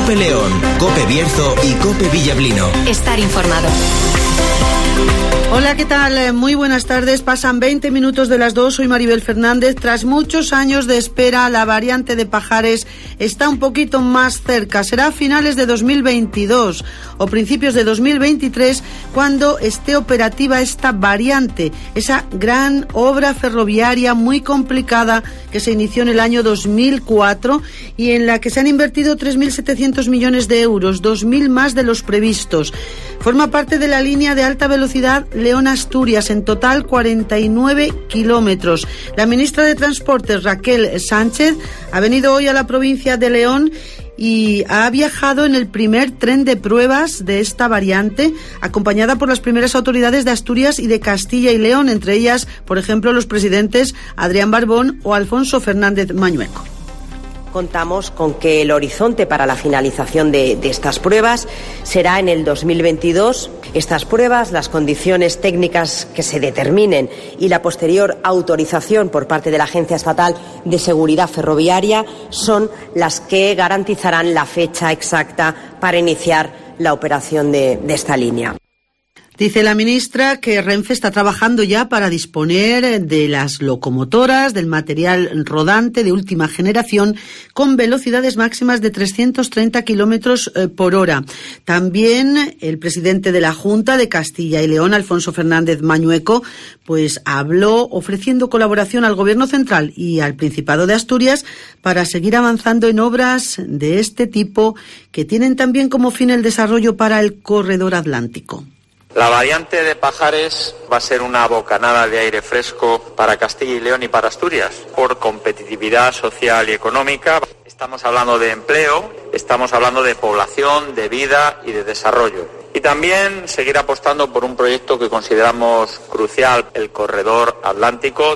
COPE León, COPE Bierzo y COPE Villablino. Estar informado. Hola, ¿qué tal? Muy buenas tardes. Pasan 20 minutos de las 2. Soy Maribel Fernández. Tras muchos años de espera, la variante de Pajares está un poquito más cerca. Será a finales de 2022 o principios de 2023 cuando esté operativa esta variante, esa gran obra ferroviaria muy complicada que se inició en el año 2004 y en la que se han invertido 3.700 millones de euros, 2.000 más de los previstos. Forma parte de la línea de alta velocidad León-Asturias, en total 49 kilómetros. La ministra de Transportes, Raquel Sánchez, ha venido hoy a la provincia de León y ha viajado en el primer tren de pruebas de esta variante, acompañada por las primeras autoridades de Asturias y de Castilla y León, entre ellas, por ejemplo, los presidentes Adrián Barbón o Alfonso Fernández Mañueco. Contamos con que el horizonte para la finalización de estas pruebas será en el 2022. Estas pruebas, las condiciones técnicas que se determinen y la posterior autorización por parte de la Agencia Estatal de Seguridad Ferroviaria son las que garantizarán la fecha exacta para iniciar la operación de esta línea. Dice la ministra que Renfe está trabajando ya para disponer de las locomotoras, del material rodante de última generación con velocidades máximas de 330 kilómetros por hora. También el presidente de la Junta de Castilla y León, Alfonso Fernández Mañueco, pues habló ofreciendo colaboración al Gobierno central y al Principado de Asturias para seguir avanzando en obras de este tipo que tienen también como fin el desarrollo para el corredor atlántico. La variante de Pajares va a ser una bocanada de aire fresco para Castilla y León y para Asturias, por competitividad social y económica. Estamos hablando de empleo, estamos hablando de población, de vida y de desarrollo. Y también seguir apostando por un proyecto que consideramos crucial, el corredor atlántico.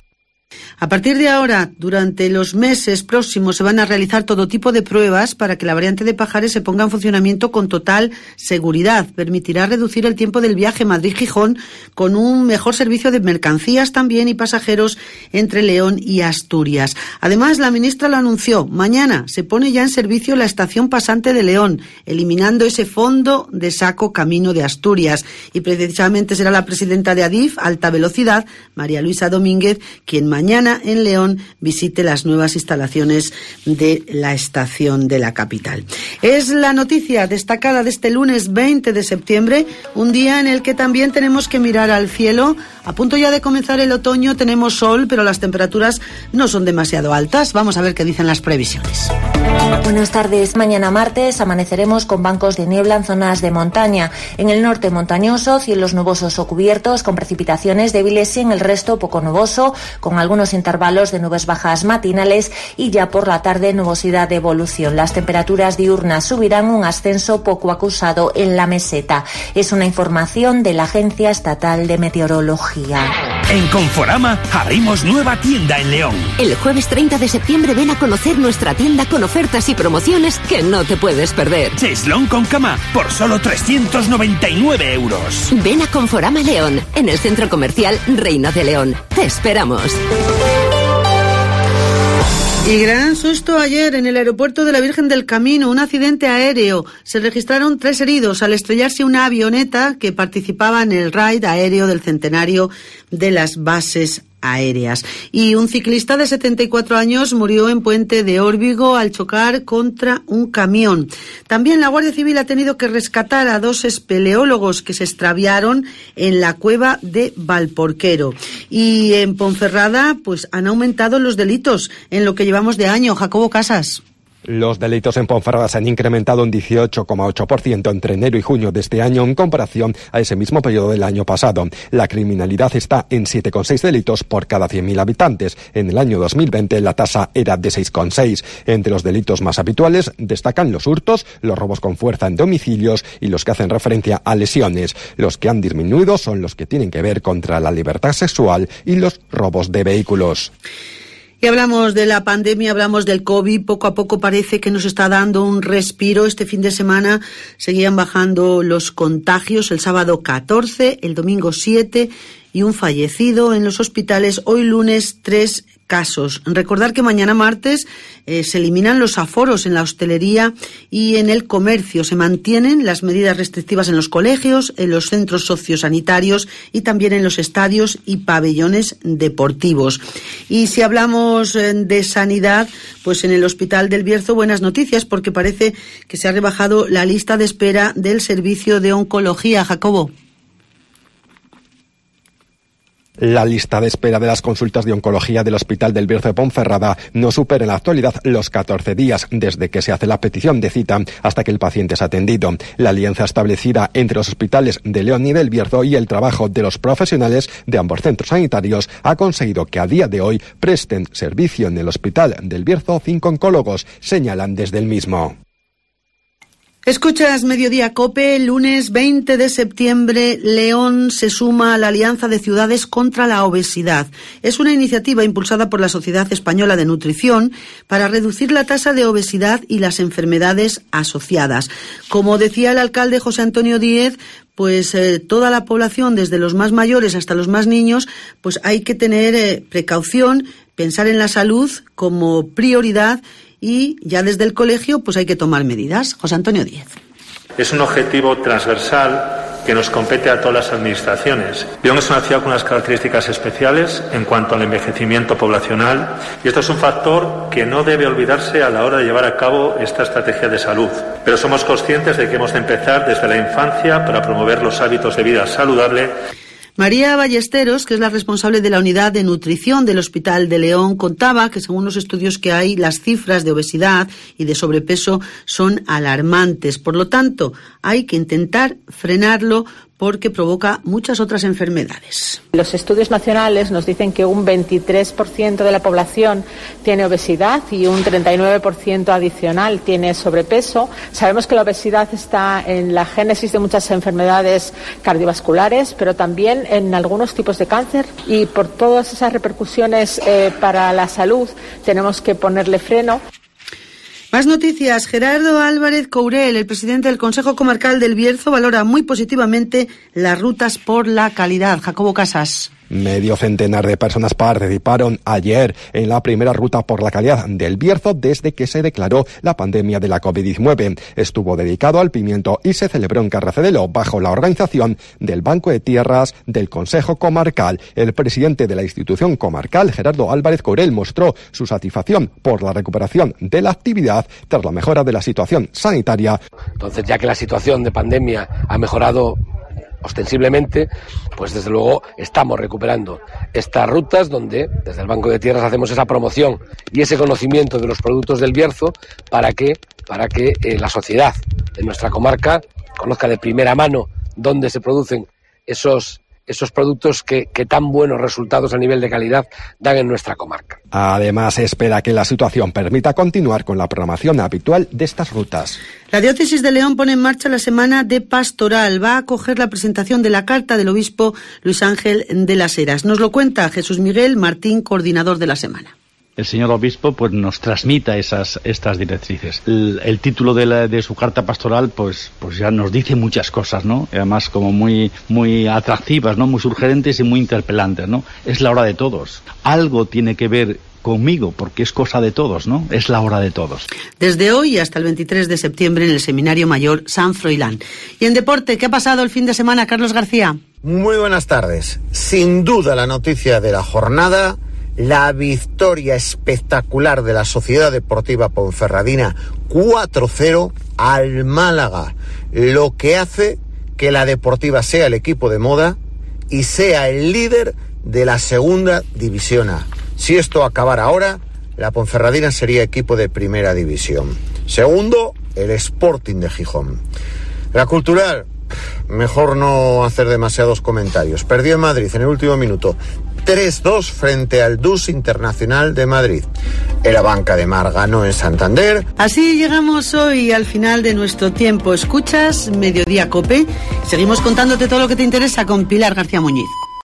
A partir de ahora, durante los meses próximos, se van a realizar todo tipo de pruebas para que la variante de Pajares se ponga en funcionamiento con total seguridad. Permitirá reducir el tiempo del viaje Madrid-Gijón con un mejor servicio de mercancías también y pasajeros entre León y Asturias. Además, la ministra lo anunció, mañana se pone ya en servicio la estación pasante de León, eliminando ese fondo de saco camino de Asturias. Y precisamente será la presidenta de Adif, Alta Velocidad, María Luisa Domínguez, quien mañana en León visite las nuevas instalaciones de la estación de la capital. Es la noticia destacada de este lunes 20 de septiembre, un día en el que también tenemos que mirar al cielo. A punto ya de comenzar el otoño, tenemos sol, pero las temperaturas no son demasiado altas. Vamos a ver qué dicen las previsiones. Buenas tardes. Mañana martes amaneceremos con bancos de niebla en zonas de montaña. En el norte montañoso, cielos nubosos o cubiertos con precipitaciones débiles y en el resto poco nuboso, con algunos intervalos de nubes bajas matinales y ya por la tarde nubosidad de evolución. Las temperaturas diurnas subirán, un ascenso poco acusado en la meseta. Es una información de la Agencia Estatal de Meteorología. En Conforama abrimos nueva tienda en León. El jueves 30 de septiembre ven a conocer nuestra tienda con ofertas y promociones que no te puedes perder. Cheslón con cama por solo 399 euros. Ven a Conforama León, en el centro comercial Reina de León. Te esperamos. Y gran susto ayer en el aeropuerto de la Virgen del Camino, un accidente aéreo. Se registraron 3 heridos al estrellarse una avioneta que participaba en el raid aéreo del centenario de las bases aéreas. Y un ciclista de 74 años murió en Puente de Órbigo al chocar contra un camión. También la Guardia Civil ha tenido que rescatar a 2 espeleólogos que se extraviaron en la cueva de Valporquero. Y en Ponferrada, pues han aumentado los delitos en lo que llevamos de año. Jacobo Casas. Los delitos en Ponferrada se han incrementado un 18,8% entre enero y junio de este año en comparación a ese mismo periodo del año pasado. La criminalidad está en 7,6 delitos por cada 100.000 habitantes. En el año 2020 la tasa era de 6,6. Entre los delitos más habituales destacan los hurtos, los robos con fuerza en domicilios y los que hacen referencia a lesiones. Los que han disminuido son los que tienen que ver contra la libertad sexual y los robos de vehículos. Y hablamos de la pandemia, hablamos del COVID, poco a poco parece que nos está dando un respiro. Este fin de semana seguían bajando los contagios, el sábado 14, el domingo 7 y un fallecido. En los hospitales hoy lunes 3 casos. Recordar que mañana martes se eliminan los aforos en la hostelería y en el comercio. Se mantienen las medidas restrictivas en los colegios, en los centros sociosanitarios y también en los estadios y pabellones deportivos. Y si hablamos de sanidad, pues en el Hospital del Bierzo buenas noticias, porque parece que se ha rebajado la lista de espera del servicio de oncología. Jacobo. La lista de espera de las consultas de oncología del Hospital del Bierzo de Ponferrada no supera en la actualidad los 14 días desde que se hace la petición de cita hasta que el paciente es atendido. La alianza establecida entre los hospitales de León y del Bierzo y el trabajo de los profesionales de ambos centros sanitarios ha conseguido que a día de hoy presten servicio en el Hospital del Bierzo 5 oncólogos, señalan desde el mismo. Escuchas Mediodía COPE, lunes 20 de septiembre, León se suma a la Alianza de Ciudades contra la Obesidad. Es una iniciativa impulsada por la Sociedad Española de Nutrición para reducir la tasa de obesidad y las enfermedades asociadas. Como decía el alcalde José Antonio Díez, pues toda la población, desde los más mayores hasta los más niños, pues hay que tener precaución, pensar en la salud como prioridad. Y ya desde el colegio pues hay que tomar medidas. José Antonio Díez. Es un objetivo transversal que nos compete a todas las administraciones. León es una ciudad con unas características especiales en cuanto al envejecimiento poblacional y esto es un factor que no debe olvidarse a la hora de llevar a cabo esta estrategia de salud. Pero somos conscientes de que hemos de empezar desde la infancia para promover los hábitos de vida saludable. María Ballesteros, que es la responsable de la unidad de nutrición del Hospital de León, contaba que según los estudios que hay, las cifras de obesidad y de sobrepeso son alarmantes. Por lo tanto, hay que intentar frenarlo porque provoca muchas otras enfermedades. Los estudios nacionales nos dicen que un 23% de la población tiene obesidad y un 39% adicional tiene sobrepeso. Sabemos que la obesidad está en la génesis de muchas enfermedades cardiovasculares, pero también en algunos tipos de cáncer, y por todas esas repercusiones para la salud tenemos que ponerle freno. Más noticias. Gerardo Álvarez Courel, el presidente del Consejo Comarcal del Bierzo, valora muy positivamente las rutas por la calidad. Jacobo Casas. Medio centenar de personas participaron ayer en la primera ruta por la calidad del Bierzo desde que se declaró la pandemia de la COVID-19. Estuvo dedicado al pimiento y se celebró en Carracedelo bajo la organización del Banco de Tierras del Consejo Comarcal. El presidente de la institución comarcal, Gerardo Álvarez Courel, mostró su satisfacción por la recuperación de la actividad tras la mejora de la situación sanitaria. Entonces, ya que la situación de pandemia ha mejorado ostensiblemente, pues desde luego estamos recuperando estas rutas donde desde el Banco de Tierras hacemos esa promoción y ese conocimiento de los productos del Bierzo para que la sociedad de nuestra comarca conozca de primera mano dónde se producen esos productos que tan buenos resultados a nivel de calidad dan en nuestra comarca. Además, se espera que la situación permita continuar con la programación habitual de estas rutas. La Diócesis de León pone en marcha la Semana de Pastoral. Va a acoger la presentación de la carta del obispo Luis Ángel de las Heras. Nos lo cuenta Jesús Miguel Martín, coordinador de la semana. El señor obispo pues nos transmita estas directrices. El título de su carta pastoral pues ya nos dice muchas cosas, ¿no? Además como muy atractivas, ¿no? Muy sugerentes y muy interpelantes, ¿no? Es la hora de todos. Algo tiene que ver conmigo, porque es cosa de todos, ¿no? Es la hora de todos. Desde hoy hasta el 23 de septiembre en el Seminario Mayor San Froilán. Y en deporte, ¿qué ha pasado el fin de semana, Carlos García? Muy buenas tardes. Sin duda la noticia de la jornada, la victoria espectacular de la Sociedad Deportiva Ponferradina 4-0 al Málaga, lo que hace que la Deportiva sea el equipo de moda y sea el líder de la segunda división A. Si esto acabara ahora, la Ponferradina sería equipo de primera división. Segundo, el Sporting de Gijón. La Cultural, mejor no hacer demasiados comentarios. Perdió en Madrid en el último minuto 3-2 frente al DUS Internacional de Madrid. El Abanca de Mar ganó en Santander. Así llegamos hoy al final de nuestro tiempo. Escuchas Mediodía COPE. Seguimos contándote todo lo que te interesa con Pilar García Muñiz.